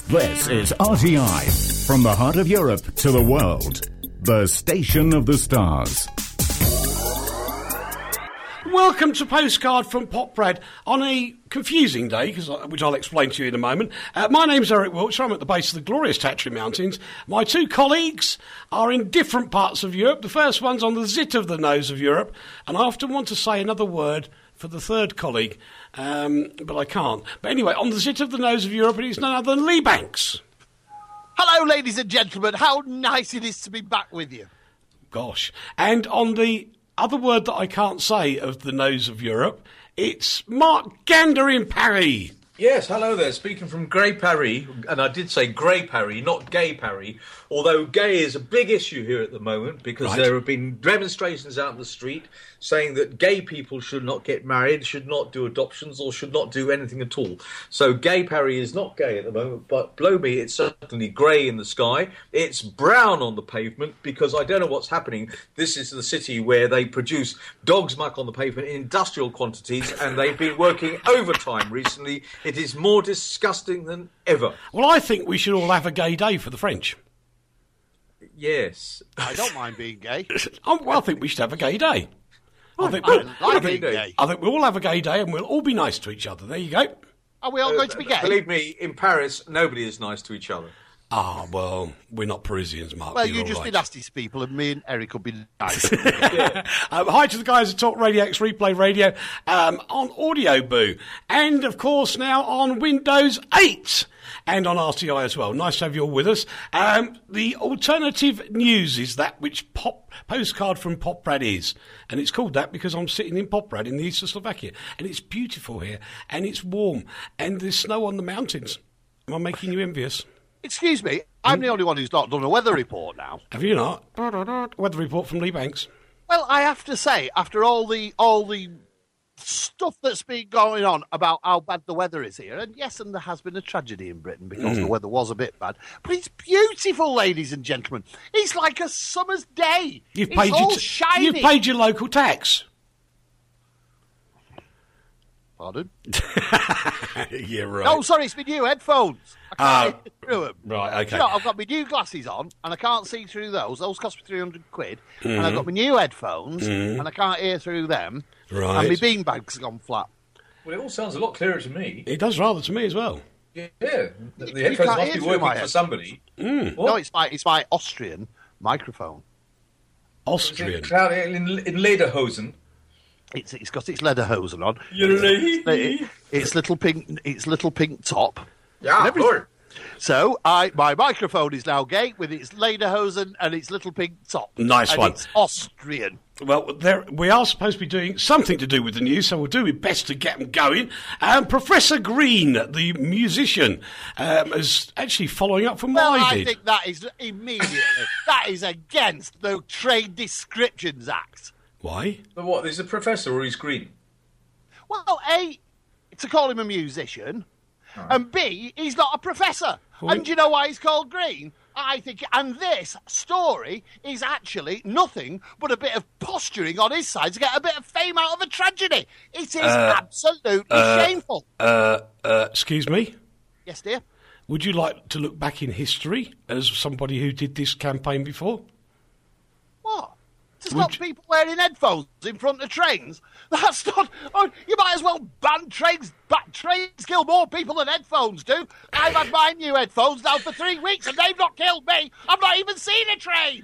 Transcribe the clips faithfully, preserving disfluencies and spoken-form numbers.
This is R T I, from the heart of Europe to the world. The Station of the Stars. Welcome to Postcard from Poprad on a confusing day, cause I, which I'll explain to you in a moment. Uh, my name's Eric Wiltshire. I'm at the base of the glorious Tatry Mountains. My two colleagues are in different parts of Europe. The first one's on the zit of the nose of Europe, and I often want to say another word for the third colleague, um, but I can't. But anyway, on the zit of the nose of Europe, it's none other than Lee Banks. Hello, ladies and gentlemen. How nice it is to be back with you. Gosh. And on the other word that I can't say of the nose of Europe, it's Mark Gander in Paris. Yes, hello there. Speaking from Grey Paris, and I did say Grey Paris, not Gay Paris, although gay is a big issue here at the moment because Right. there have been demonstrations out in the street saying that gay people should not get married, should not do adoptions, or should not do anything at all. So Gay Paris is not gay at the moment, but blow me, it's certainly grey in the sky. It's brown on the pavement because I don't know what's happening. This is the city where they produce dog's muck on the pavement in industrial quantities, and they've been working overtime recently. It is more disgusting than ever. Well, I think we should all have a gay day for the French. Yes. I don't mind being gay. Oh, well, I think we should have a gay day. I think, I we'll, like I, being think, gay. I think we'll all have a gay day and we'll all be nice to each other. There you go. Are we all going to be gay? Believe me, in Paris, nobody is nice to each other. Ah, well, we're not Parisians, Mark. Well, You're you all just right. be nasty to people, and me and Eric will be nice. um, hi to the guys at Talk Radio X Replay Radio um, on Audio Boo. And, of course, now on Windows eight and on R T I as well. Nice to have you all with us. Um, the alternative news is that which pop Postcard from Poprad is. And it's called that because I'm sitting in Poprad in the east of Slovakia. And it's beautiful here. And it's warm. And there's snow on the mountains. Am I making you envious? Excuse me, I'm the only one who's not done a weather report now. Have you not? Weather report from Lee Banks. Well, I have to say, after all the all the stuff that's been going on about how bad the weather is here, and yes, and there has been a tragedy in Britain because Mm. the weather was a bit bad, but it's beautiful, ladies and gentlemen. It's like a summer's day. You've it's paid all your t- shiny. You've paid your local tax. Pardon? Yeah, right. No, sorry, it's my new headphones. I can't Ah, hear through them. right, okay. You know, I've got my new glasses on, and I can't see through those. Those cost me three hundred quid. And Mm-hmm. I've got my new headphones, and I can't hear through them. Right. And my beanbag's gone flat. Well, it all sounds a lot clearer to me. It does rather to me as well. Yeah, the, the You headphones can't must hear be through working my for head. somebody. Mm. No, it's my, it's my Austrian microphone. Austrian. Cloud in, in lederhosen. It's it's got its lederhosen on. It's, It- It's little pink. It's little pink top. yeah, and everything. good. So I my microphone is now gay with its lederhosen and its little pink top. Nice and one. It's Austrian. Well, there, we are supposed to be doing something to do with the news, so we'll do our best to get them going. Um, Professor Green, the musician, um, is actually following up from Well, what I I did. think that is immediately that is against the Trade Descriptions Act. Why? So what, is a professor or he's green? Well, A, to call him a musician, and B, he's not a professor. Well, and do you know why he's called Green? I think, and this story is actually nothing but a bit of posturing on his side to get a bit of fame out of a tragedy. It is absolutely shameful. Uh, uh, excuse me? Yes, dear. Would you like to look back in history as somebody who did this campaign before? What? To Would stop you- people wearing headphones in front of trains? That's not... Oh, you might as well ban trains. But trains kill more people than headphones do. I've had my new headphones now for three weeks and they've not killed me. I've not even seen a train.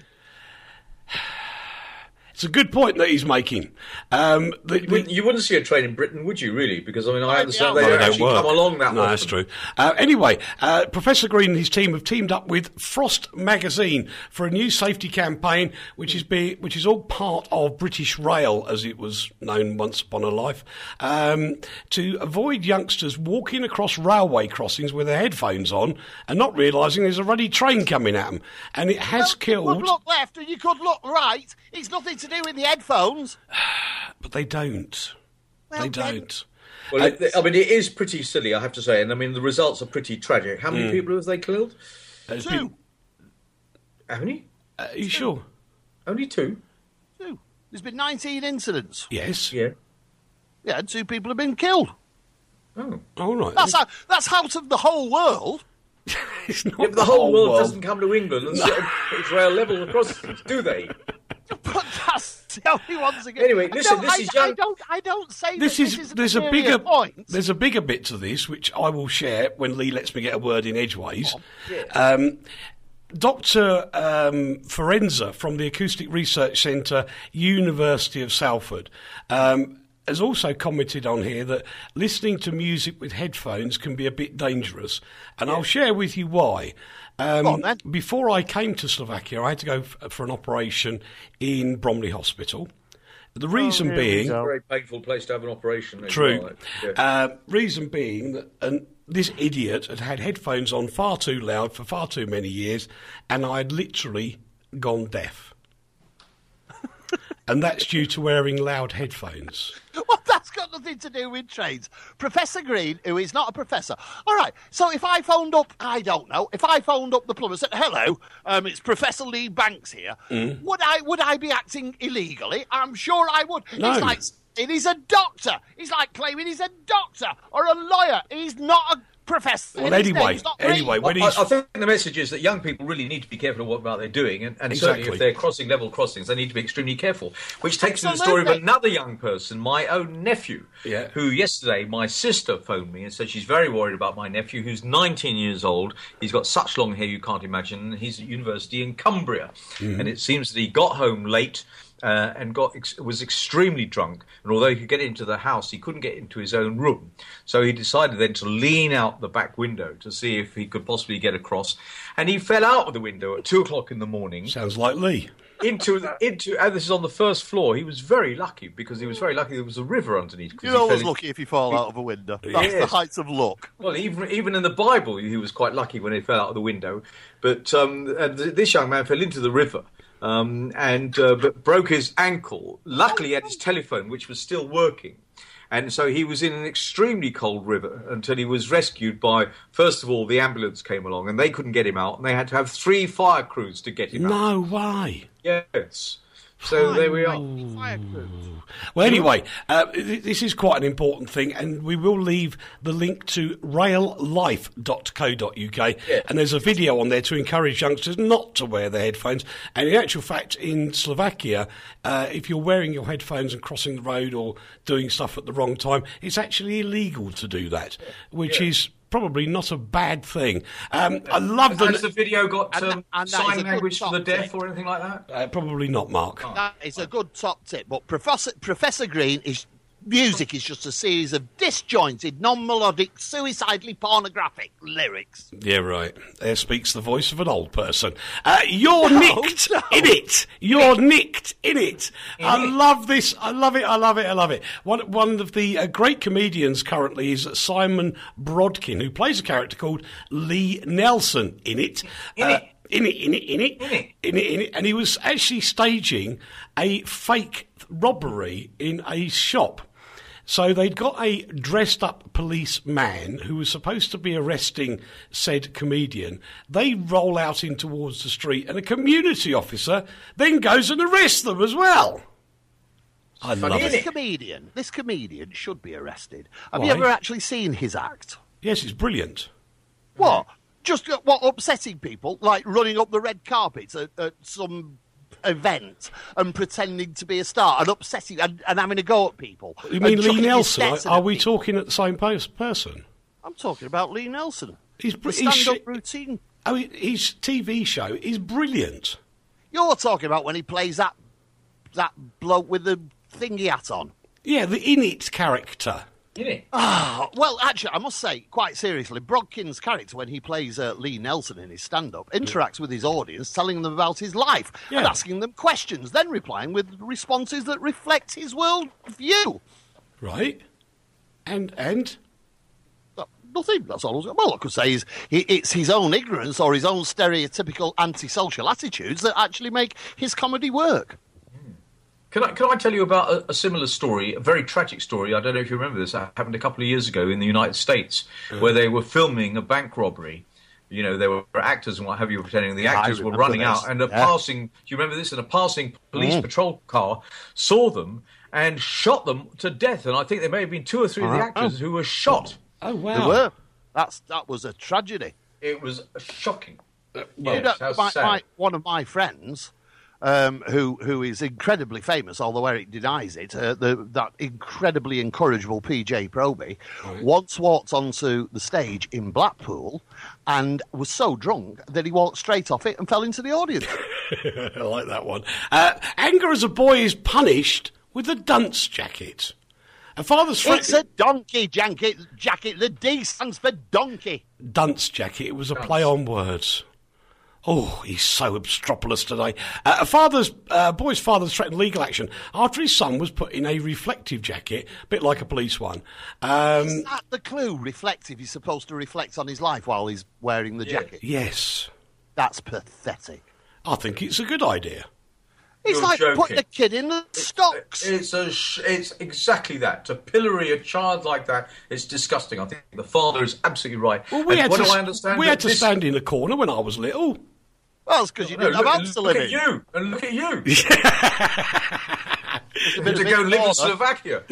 It's a good point that he's making. Um, the, You wouldn't, you wouldn't see a train in Britain, would you, really? Because, I mean, I No, understand yeah, they well, don't they actually work. come along that No, often. that's true. Uh, anyway, uh, Professor Green and his team have teamed up with Frost Magazine for a new safety campaign, which is be, which is all part of British Rail, as it was known once upon a life, um, to avoid youngsters walking across railway crossings with their headphones on and not realising there's a ruddy train coming at them. And it has Well, you killed... could look left and you could look right. It's nothing to do with the headphones. But they don't. Well, they then- don't. Well, Uh, it, I mean, it is pretty silly, I have to say. And, I mean, the results are pretty tragic. How many people have they killed? It's Two. been- How many? uh, are you sure? Only two? Two. There's been nineteen incidents. Yes. Yeah. Yeah, and two people have been killed. Oh. All right. That's out, that's out of the whole world. It's not Yeah, but the whole world, doesn't come to England and sit on Israel level crossings, do they? But that's the only ones again. Anyway, listen, no, this I, is young. I don't. I don't say This that is this is there's a an bigger area point. there's a bigger bit to this which I will share when Lee lets me get a word in edgeways. Um, Doctor Um, Forenza from the Acoustic Research Centre, University of Salford, um, has also commented on here that listening to music with headphones can be a bit dangerous, and I'll share with you why. Um, Go on, then. Before I came to Slovakia, I had to go f- for an operation in Bromley Hospital. The reason here we being, go. Very painful place to have an operation. as true. well. Yeah. Uh, reason being that and this idiot had had headphones on far too loud for far too many years, and I had literally gone deaf. And that's due to wearing loud headphones. Well, that's got nothing to do with trains. Professor Green, who is not a professor. All right, so if I phoned up, I don't know, if I phoned up the plumber and said, hello, um, it's Professor Lee Banks here, Mm. would I would I be acting illegally? I'm sure I would. No. It's like, he's a doctor. He's like claiming he's a doctor or a lawyer. He's not a professor. Well, and his anyway, name's not Green. anyway, when I, he's I think the message is that young people really need to be careful of what about they're doing, and, and certainly Exactly. if they're crossing level crossings, they need to be extremely careful. Which takes me to the story of Absolutely. another young person, my own nephew, Yeah. who yesterday my sister phoned me and said she's very worried about my nephew, who's nineteen years old. He's got such long hair you can't imagine, and he's at university in Cumbria, Mm-hmm. and it seems that he got home late. Uh, and got ex- was extremely drunk, and although he could get into the house, he couldn't get into his own room. So he decided then to lean out the back window to see if he could possibly get across, and he fell out of the window at two o'clock in the morning sounds like Lee. into the, into. And this is on the first floor. He was very lucky because he was very lucky there was a river underneath. 'cause You're he always fell in- lucky if you fall out of a window. That's the Yes. heights of luck. Well, even even in the Bible, he was quite lucky when he fell out of the window. But um, and th- this young man fell into the river. Um, and uh, but broke his ankle. Luckily, he had his telephone, which was still working. And so he was in an extremely cold river until he was rescued by, first of all, the ambulance came along, and they couldn't get him out, and they had to have three fire crews to get him out. No way. Yes. So there we are. Fire crews. Well, anyway, uh, th- this is quite an important thing, and we will leave the link to rail life dot co dot uk, Yeah. and there's a video on there to encourage youngsters not to wear their headphones. And in actual fact, in Slovakia, uh, if you're wearing your headphones and crossing the road or doing stuff at the wrong time, it's actually illegal to do that, which Yeah. is probably not a bad thing. Um, I love Has the... the video got And um, that- and that is a sign good language for the top deaf tip. or anything like that? Uh, probably not, Mark. That is a good top tip, but Professor Professor Green is music is just a series of disjointed, non-melodic, suicidally pornographic lyrics. Yeah, right. There speaks the voice of an old person. Uh, you're nicked no. in it. You're nicked in it. I it. love this. I love it. I love it. I love it. One, one of the uh, great comedians currently is Simon Brodkin, who plays a character called Lee Nelson in it. In Uh, it. In it, in it, in it, In it. in it, in it, and he was actually staging a fake robbery in a shop. So they'd got a dressed-up policeman who was supposed to be arresting said comedian. They roll out in towards the street, and a community officer then goes and arrests them as well. I love Funny, it. isn't This it? comedian, this comedian should be arrested. Have Why? you ever actually seen his act? Yes, it's brilliant. What? Just uh, what upsetting people, like running up the red carpet at, at some event and pretending to be a star and upsetting and, and having a go at people. You mean and Lee chucking Nelson? his Are, are we people. talking at the same pos- person? I'm talking about Lee Nelson. He's, br- The he's stand-up sh- routine. Oh, his T V show is brilliant. You're talking about when he plays that that bloke with the thingy hat on. Yeah, the In It character. Isn't it? Oh, well, actually, I must say, quite seriously, Brodkin's character, when he plays uh, Lee Nelson in his stand-up, interacts with his audience, telling them about his life and Yeah. asking them questions, then replying with responses that reflect his world view. Right? And and Uh, Nothing. That's all. I was, well, I could say is he- it's his own ignorance or his own stereotypical antisocial attitudes that actually make his comedy work. Can I, can I tell you about a, a similar story, a very tragic story? I don't know if you remember this. It happened a couple of years ago in the United States, where they were filming a bank robbery. You know, there were actors and what have you pretending the I actors were remember running this. out, and a Yeah. passing, do you remember this? And a passing police Mm. patrol car saw them and shot them to death. And I think there may have been two or three of the Uh-huh. actors who were shot. oh wow, They were. That's that was a tragedy. It was shocking. You Yes, know, how my, sad. my, one of my friends, um, who who is incredibly famous, although Eric denies it, uh, the, that incredibly incorrigible P J Proby, Right. once walked onto the stage in Blackpool and was so drunk that he walked straight off it and fell into the audience. I like that one. Uh, anger as a boy is punished with a dunce jacket. A father's friend. It's a donkey jacket. Jacket. The D stands for donkey. Dunce jacket. It was a play on words. Oh, he's so obstropolous today. Uh, a father's uh, boy's father threatened legal action after his son was put in a reflective jacket, a bit like a police one. Um, Is that the clue? Reflective. He's supposed to reflect on his life while he's wearing the jacket. yes, That's pathetic. I think it's a good idea. It's You're like joking. putting a kid in the stocks. It's a, sh- it's exactly that. To pillory a child like that, it's disgusting. I think the father is absolutely right. Well, we And had what to, do I understand? we that had to this- stand in the corner when I was little. Well, it's because you No, didn't look, have house to look live at in. you, and look at you. It's a You bit had to of go a live in corner. Slovakia.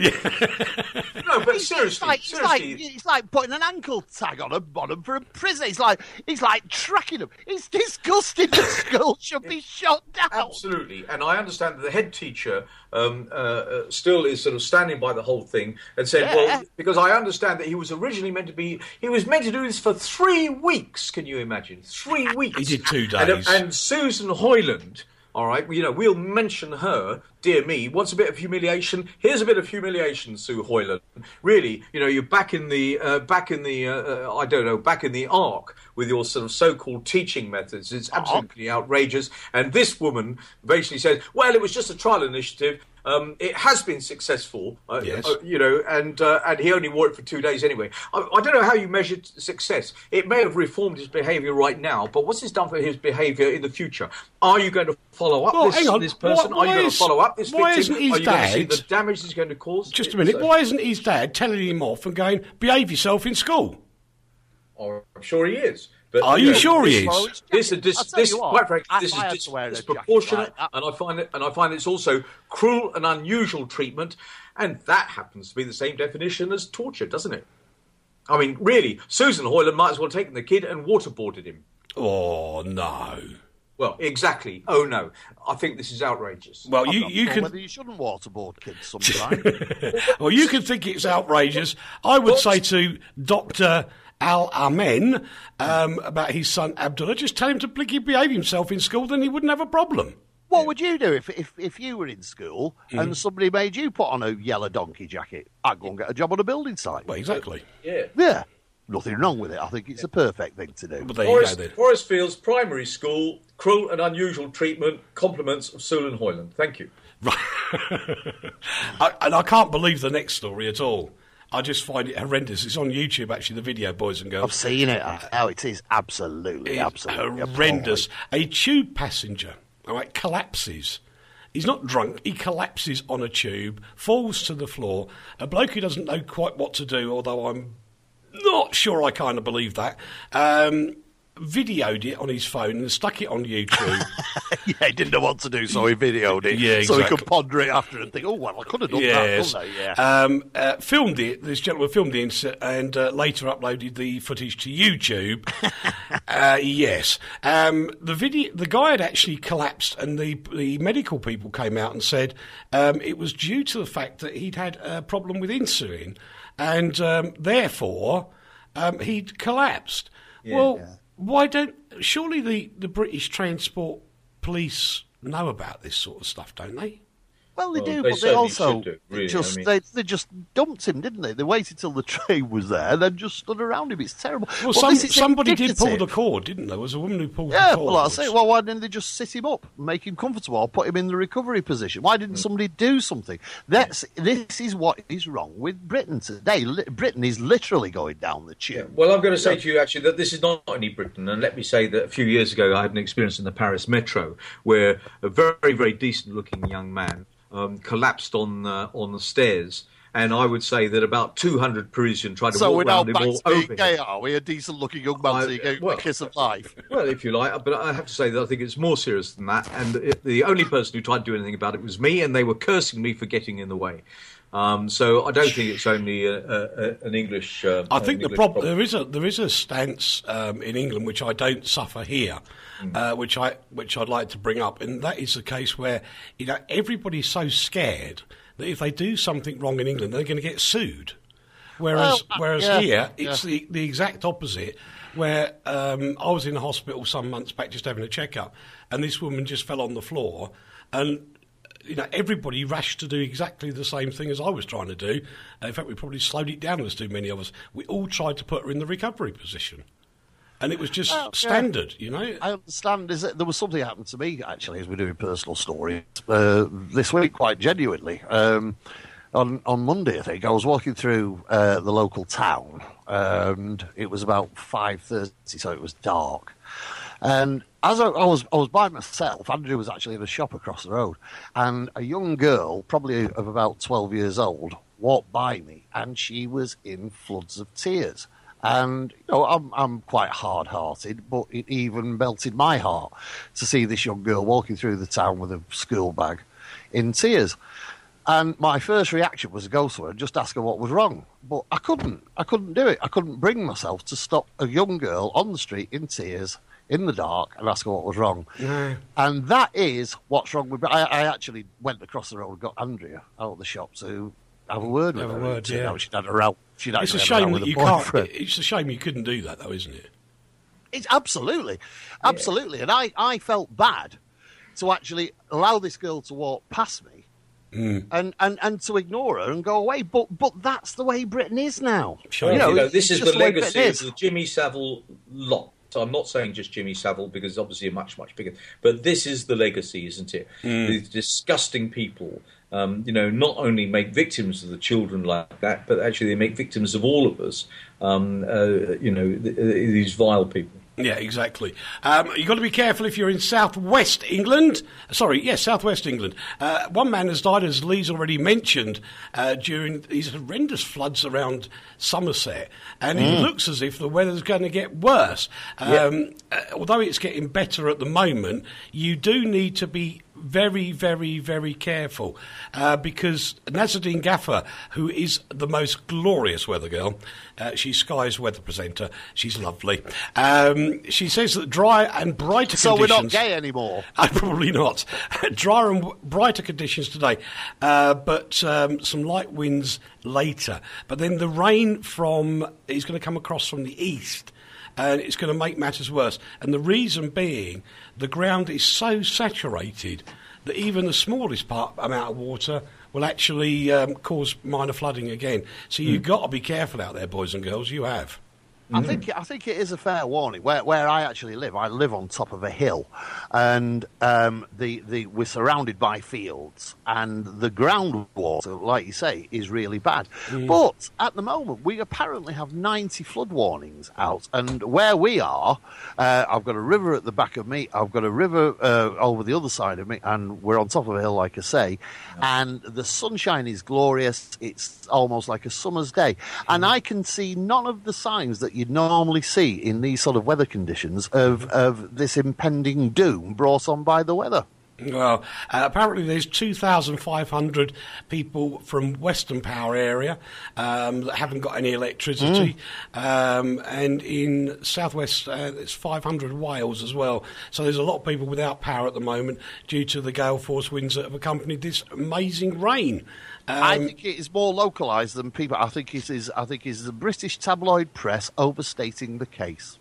No, but It's seriously, like, it's, seriously. like, it's like putting an ankle tag on a bottom for a prison. It's like it's like tracking them. It's disgusting. The school should be shut down. Absolutely, and I understand that the head teacher um, uh, uh, still is sort of standing by the whole thing and said, Yeah. "Well, because I understand that he was originally meant to be, he was meant to do this for three weeks. Can you imagine? Three weeks. He did two And, uh, days. and Susan Hoyland." All right, you know, we'll mention her, dear me. Wants a bit of humiliation? Here's a bit of humiliation, Sue Hoyland. Really, you know, you're back in the, uh, back in the, uh, uh, I don't know, back in the ark with your sort of so-called teaching methods. It's absolutely outrageous. And this woman basically said, well, it was just a trial initiative. Um, it has been successful, uh, Yes. uh, you know, and uh, and he only wore it for two days anyway. I, I don't know how you measured success. It may have reformed his behaviour right now, but what's this done for his behaviour in the future? Are you going to follow up Well, this, hang on. this person? Why- Are you why going is- to follow up this why victim? isn't his Are you going to see dad- the damage he's going to cause? Just a minute. It's, uh, Why isn't his dad telling him off and going, behave yourself in school? Oh, I'm sure he is. But, Are you know, sure he this- is? Well, it's This is jacket. this, I'll tell this you what, quite frankly, I- this I had is to wear a dis- jacket disproportionate, like that. and I find it, and I find it's also cruel and unusual treatment, and that happens to be the same definition as torture, doesn't it? I mean, really, Susan Hoyland might as well have taken the kid and waterboarded him. Oh, no. Well, exactly. Oh no, I think this is outrageous. Well, I'm you, not you sure can... whether you shouldn't waterboard kids sometimes. Well, you can think it's outrageous. I would say to Doctor Al Amen um, about his son Abdullah, just tell him to blinky behave himself in school, then he wouldn't have a problem. What would you do if, if, if you were in school Mm. and somebody made you put on a yellow donkey jacket? I'd go and get a job on a building site. Well, exactly. Yeah. Yeah, nothing wrong with it. I think it's a perfect thing to do. But there you Forest, go then. Forest Fields Primary School, cruel and unusual treatment, compliments of Susan Hoyland. Thank you. I, and I can't believe the next story at all. I just find it horrendous. It's on YouTube, actually, the video, boys and I've girls. seen it. Oh, it is absolutely, It's absolutely horrendous. appalling. A tube passenger, all right, collapses. He's not drunk. He collapses on a tube, falls to the floor. A bloke who doesn't know quite what to do, although I'm not sure I kind of believe that, um, videoed it on his phone and stuck it on YouTube. Yeah, he didn't know what to do, so he videoed it. Yeah, So he exactly. could ponder it after and think, oh, well, I could have done Yes. that, couldn't I? Yeah. Um, uh, filmed it. This gentleman filmed the incident and uh, later uploaded the footage to YouTube. uh, yes. Um, the video. The guy had actually collapsed, and the the medical people came out and said um, it was due to the fact that he'd had a problem with insulin, and um, therefore um, he'd collapsed. well, why don't? Surely the, the British Transport Police know about this sort of stuff, don't they? Well, they Well, do, they but they certainly also should do, really, just I mean- they, they just dumped him, didn't they? They waited till the train was there, then just stood around him. It's terrible. Well, But some, this is somebody did pull the indicative. cord, didn't there? There was a woman who pulled Yeah, the cord. well, I say, well, why didn't they just sit him up, make him comfortable, or put him in the recovery position? Why Mm. didn't somebody do something? That's this is what is wrong with Britain today. Li- Britain is literally going down the tube. Well, I'm going to say to you, actually, that this is not only Britain. And let me say that a few years ago, I had an experience in the Paris metro where a very, very decent-looking young man um, collapsed on uh, on the stairs. And I would say that about two hundred Parisians tried to So we're walk now around him back all to being over gay, him. are we? A decent-looking young man, I- so you get well, a kiss of life. Well, if you like, but I have to say that I think it's more serious than that. And it, the only person who tried to do anything about it was me, and they were cursing me for getting in the way. Um, so I don't think it's only a, a, a, an English. Uh, I think an the English problem, problem there is a there is a stance um, in England which I don't suffer here, mm. uh, which I which I'd like to bring up, and that is the case where you know everybody's so scared that if they do something wrong in England, they're going to get sued. Whereas well, uh, whereas yeah, here it's yeah. the the exact opposite. Where um, I was in the hospital some months back just having a checkup, and this woman just fell on the floor, and you know, everybody rushed to do exactly the same thing as I was trying to do. In fact, we probably slowed it down. There's too many of us. We all tried to put her in the recovery position. And it was just well, standard, yeah. you know. I understand. Is that there was something happened to me, actually, as we're doing personal stories, uh, this week, quite genuinely. Um, on, on Monday, I think, I was walking through uh, the local town, and it was about five thirty, so it was dark. And as I, I was I was by myself, Andrew was actually in a shop across the road, and a young girl, probably of about twelve years old, walked by me, and she was in floods of tears. And you know, I'm I'm quite hard-hearted, but it even melted my heart to see this young girl walking through the town with a school bag in tears. And my first reaction was to go to her and just ask her what was wrong. But I couldn't. I couldn't do it. I couldn't bring myself to stop a young girl on the street in tears, in the dark, and ask her what was wrong. Yeah. And that is what's wrong with me. I, I actually went across the road and got Andrea out of the shop to have a word with have her. A word, yeah. She'd had a row. She'd it's a had shame a that with you a boyfriend. can't. It's a shame you couldn't do that, though, isn't it? It's absolutely, absolutely. Yeah. And I, I felt bad to actually allow this girl to walk past me. Mm. And, and, and to ignore her and go away, but but that's the way Britain is now. Sure. You know, you know this is the legacy of the Jimmy Savile lot. So I'm not saying just Jimmy Savile because obviously a much much bigger, but this is the legacy, isn't it? Mm. These disgusting people, um, you know, not only make victims of the children like that, but actually they make victims of all of us. Um, uh, you know, th- th- these vile people. Yeah, exactly. Um, you've got to be careful if you're in southwest England. Sorry, yes, southwest England. Uh, one man has died, as Lee's already mentioned, uh, during these horrendous floods around Somerset. And mm. it looks as if the weather's going to get worse. Um, yep. uh, although it's getting better at the moment, you do need to be very, very, very careful uh, because Nazaddine Gaffer, who is the most glorious weather girl, uh, she's Sky's weather presenter, she's lovely. Um, she says that dry and brighter so conditions... So we're not gay anymore? Uh, probably not. Drier and w- brighter conditions today, uh, but um, some light winds later. But then the rain from is going to come across from the east, and it's going to make matters worse. And the reason being, the ground is so saturated that even the smallest part amount of water will actually um, cause minor flooding again. So you've mm. got to be careful out there, boys and girls. You have. I think I think it is a fair warning. Where where I actually live, I live on top of a hill, and um, the the we're surrounded by fields, and the groundwater, like you say, is really bad. Mm. But at the moment, we apparently have ninety flood warnings out, and where we are, uh, I've got a river at the back of me, I've got a river uh, over the other side of me, and we're on top of a hill, like I say, yeah. and the sunshine is glorious. It's almost like a summer's day, mm. and I can see none of the signs that you you'd normally see in these sort of weather conditions of, of this impending doom brought on by the weather. Well, uh, apparently there's two thousand five hundred people from Western Power area um, that haven't got any electricity. Mm. Um, and in southwest, uh, it's five hundred Wales as well. So there's a lot of people without power at the moment due to the gale force winds that have accompanied this amazing rain. Um, I think it is more localised than people. I think it is. I think it is the British tabloid press overstating the case.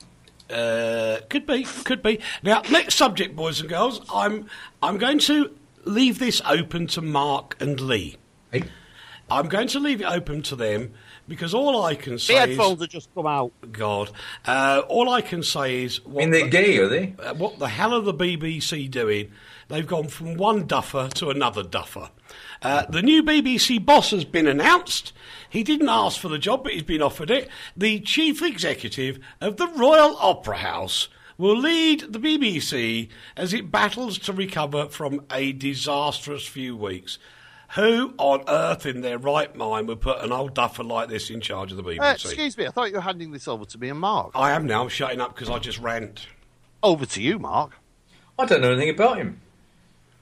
Uh, could be, could be. Now, next subject, boys and girls. I'm, I'm going to leave this open to Mark and Lee. Hey. I'm going to leave it open to them because all I can say the is... The headphones have just come out. God. Uh, all I can say is... What I mean, they're the, gay, are they? Uh, what the hell are the B B C doing? They've gone from one duffer to another duffer. Uh, the new B B C boss has been announced. He didn't ask for the job, but he's been offered it. The chief executive of the Royal Opera House will lead the B B C as it battles to recover from a disastrous few weeks. Who on earth in their right mind would put an old duffer like this in charge of the B B C? Uh, excuse me, I thought you were handing this over to me and Mark. I am now. I'm shutting up because I just rant. Over to you, Mark. I don't know anything about him.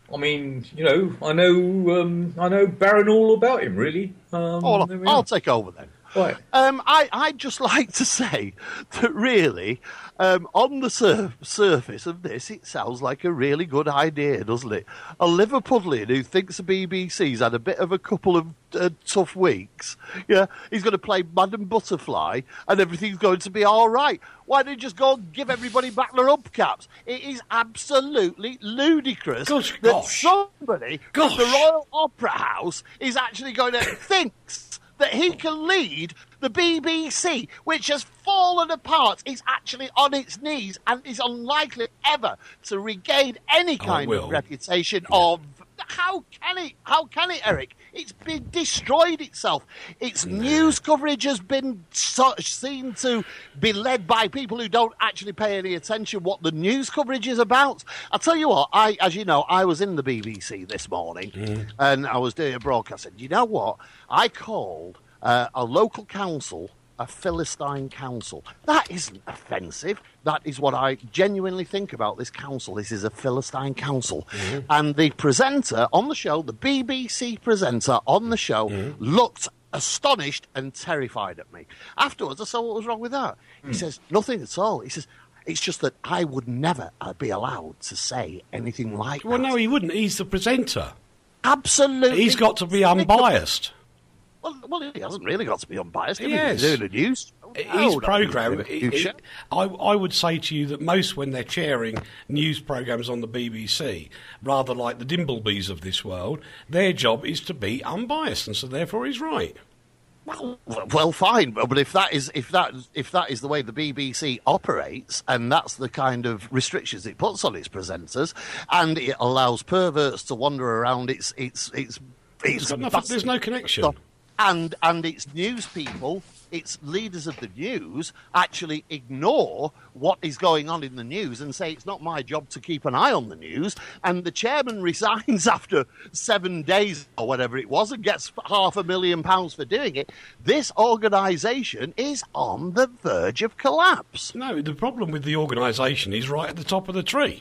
I mean, you know, I know, um, I know Baron all about him, really. Um, Oh, there we I'll are. take over then. Right. Um, I, I'd just like to say that really, um, on the sur- surface of this, it sounds like a really good idea, doesn't it? A Liverpudlian who thinks the B B C's had a bit of a couple of uh, tough weeks, yeah, he's going to play Madam Butterfly and everything's going to be all right. Why don't you just go and give everybody back their hubcaps? It is absolutely ludicrous Gosh, that gosh. somebody Gosh. at the Royal Opera House is actually going to think that he can lead the B B C, which has fallen apart, is actually on its knees and is unlikely ever to regain any kind will. of reputation of... How can it? How can it, Eric? It's been destroyed itself. Its news coverage has been so, seen to be led by people who don't actually pay any attention what the news coverage is about. I'll tell you what, I, as you know, I was in the B B C this morning mm. and I was doing a broadcast. And you know what? I called uh, a local council a Philistine council. That isn't offensive. That is what I genuinely think about this council. This is a Philistine council. Mm-hmm. And the presenter on the show, the B B C presenter on the show, mm-hmm. looked astonished and terrified at me. Afterwards, I saw what was wrong with that. Mm. He says, nothing at all. He says, it's just that I would never be allowed to say anything like well, that. Well, no, he wouldn't. He's the presenter. Absolutely. He's got to be unbiased. Well, well, he hasn't really got to be unbiased. He is. He's doing the news. His Oh, programme, no, I, I would say to you that most when they're chairing news programmes on the B B C, rather like the Dimblebees of this world, their job is to be unbiased, and so therefore he's right. Well, well, fine, but if that is if that if that is the way the B B C operates, and that's the kind of restrictions it puts on its presenters, and it allows perverts to wander around its its its, its got nothing, there's no connection. And and its news people, its leaders of the news, actually ignore what is going on in the news and say it's not my job to keep an eye on the news. And the chairman resigns after seven days or whatever it was and gets half a million pounds for doing it. This organisation is on the verge of collapse. No, the problem with the organisation is right at the top of the tree.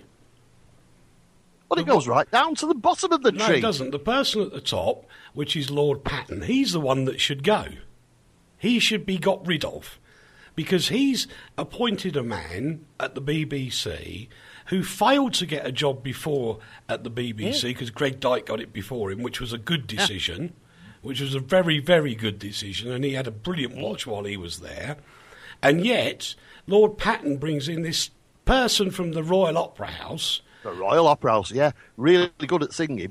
Well, it goes right down to the bottom of the no, tree. No, it doesn't. The person at the top, which is Lord Patten, he's the one that should go. He should be got rid of because he's appointed a man at the B B C who failed to get a job before at the B B C because yeah. Greg Dyke got it before him, which was a good decision, yeah. which was a very, very good decision, and he had a brilliant watch while he was there. And yet, Lord Patten brings in this person from the Royal Opera House. The Royal Opera House, yeah. Really good at singing.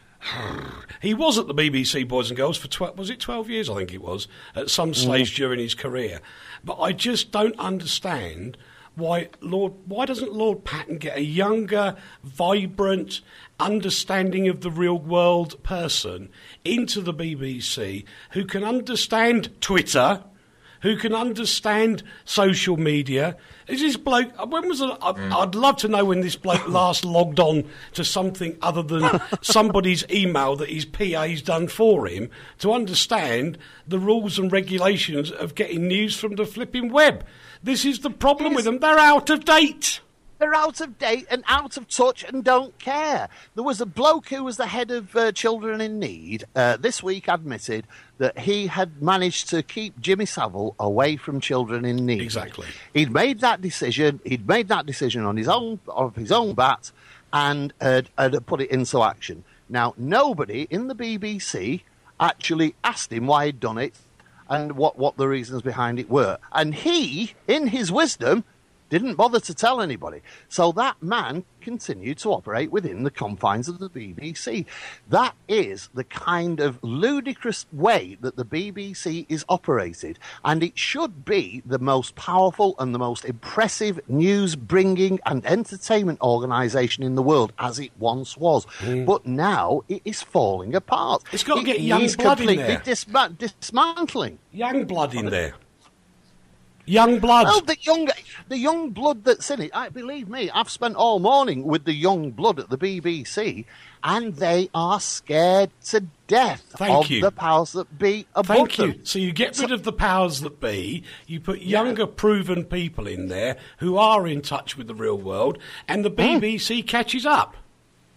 He was at the B B C, boys and girls, for twelve, was it twelve years, I think it was, at some stage mm. during his career. But I just don't understand why Lord, why doesn't Lord Patten get a younger, vibrant, understanding of the real world person into the B B C who can understand Twitter, who can understand social media. Is this bloke, when was it, I'd, mm. I'd love to know when this bloke last logged on to something other than somebody's email that his P A's done for him to understand the rules and regulations of getting news from the flipping web. This is the problem yes. with them, they're out of date. They're out of date and out of touch and don't care. There was a bloke who was the head of uh, Children in Need uh, this week admitted that he had managed to keep Jimmy Savile away from Children in Need. Exactly. He'd made that decision. He'd made that decision on his own, of his own bat, and had, had put it into action. Now, nobody in the B B C actually asked him why he'd done it and what, what the reasons behind it were. And he, in his wisdom, didn't bother to tell anybody. So that man continued to operate within the confines of the B B C. That is the kind of ludicrous way that the B B C is operated. And it should be the most powerful and the most impressive news-bringing and entertainment organisation in the world, as it once was. Mm. But now it is falling apart. It's got to it get young blood in there. It's completely dismantling. Young blood in there. Young blood. Oh, the young, the young blood that's in it. I believe me, I've spent all morning with the young blood at the B B C, and they are scared to death Thank of you. the powers that be above Thank them. you. So you get rid of the powers that be, you put younger, yeah. proven people in there who are in touch with the real world, and the B B C mm. catches up.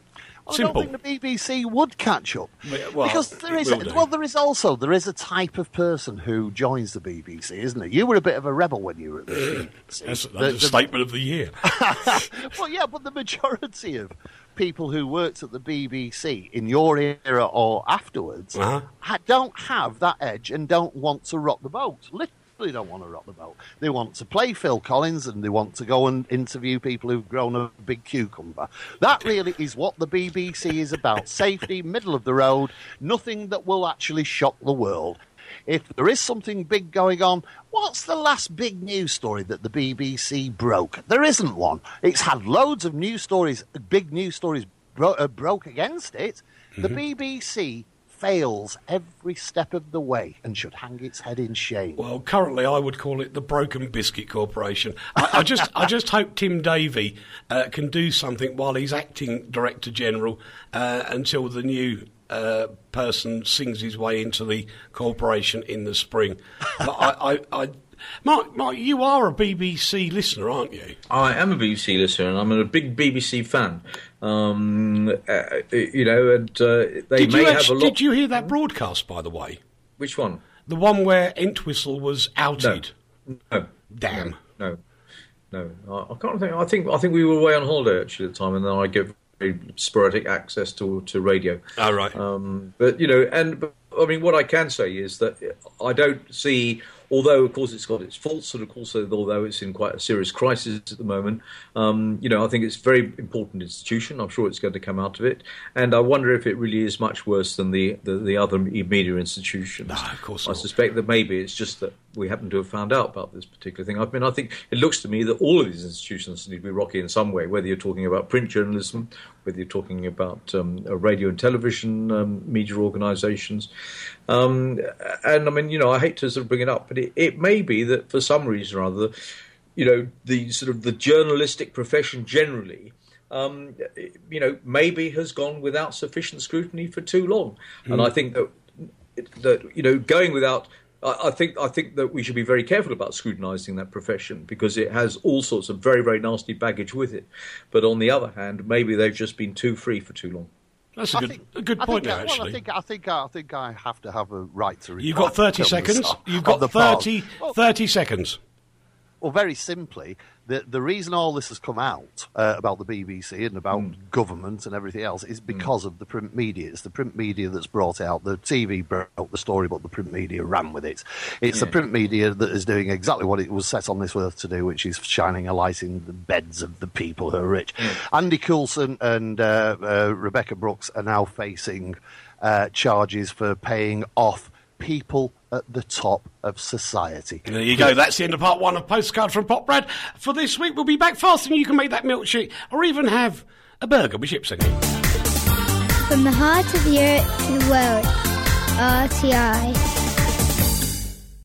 I Simple. don't think the B B C would catch up. Well, because there it is, will do. well, there is also, there is a type of person who joins the B B C, isn't it? You were a bit of a rebel when you were at the B B C. That's, that's The- a the- statement of the year. Well, yeah, but the majority of people who worked at the B B C in your era or afterwards Uh-huh. ha- don't have that edge and don't want to rock the boat. Literally don't want to rock the boat. They want to play Phil Collins and they want to go and interview people who've grown a big cucumber. That really is what the B B C is about. Safety, middle of the road, nothing that will actually shock the world. If there is something big going on, what's the last big news story that the B B C broke? There isn't one. It's had loads of news stories, big news stories bro- uh, broke against it. Mm-hmm. The B B C fails every step of the way and should hang its head in shame. Well, currently I would call it the Broken Biscuit Corporation. I, I just, I just hope Tim Davie uh, can do something while he's acting Director General uh, until the new uh, person sings his way into the corporation in the spring. But I, I, I, Mark, Mark, you are a B B C listener, aren't you? I am a B B C listener, and I'm a big B B C fan. Um, uh, you know, and uh, they Did may you, have actually, a lot. did you hear that broadcast, by the way? Which one? The one where Entwistle was outed. No. Damn. No, no. I, I can't think. I think. I think we were away on holiday actually at the time, and then I get very sporadic access to to radio. Oh, right. Um, but you know, and but, I mean, what I can say is that I don't see. Although, of course, it's got its faults, and of course, although it's in quite a serious crisis at the moment, um, you know, I think it's a very important institution. I'm sure it's going to come out of it, and I wonder if it really is much worse than the, the, the other media institutions. No, of course I not. suspect that maybe it's just that we happen to have found out about this particular thing. I mean, I think it looks to me that all of these institutions need to be rocky in some way, whether you're talking about print journalism, whether you're talking about um, radio and television um, media organisations. Um, and I mean, you know, I hate to sort of bring it up, but it, it may be that for some reason or other, you know, the sort of the journalistic profession generally, um, you know, maybe has gone without sufficient scrutiny for too long. Mm. And I think that, that, you know, going without, I, I think I think that we should be very careful about scrutinising that profession because it has all sorts of very, very nasty baggage with it. But on the other hand, maybe they've just been too free for too long. That's a I good, think- a good I point think, there, well, actually. I think, I think, I think I have to have a right to. You've got thirty rebut on the seconds. side You've of the got part. thirty, Well, thirty seconds. Well, very simply, the the reason all this has come out uh, about the B B C and about Mm. government and everything else is because of the print media. It's the print media that's brought out. The T V broke the story, but the print media ran with it. It's Yeah. the print media that is doing exactly what it was set on this earth to do, which is shining a light in the beds of the people who are rich. Andy Coulson and uh, uh, Rebecca Brooks are now facing uh, charges for paying off people at the top of society. There you go. That's the end of part one of Postcard from Pop Brad. For this week, we'll be back faster and you can make that milkshake or even have a burger with chips in it. From the heart of Europe to the world, R T I.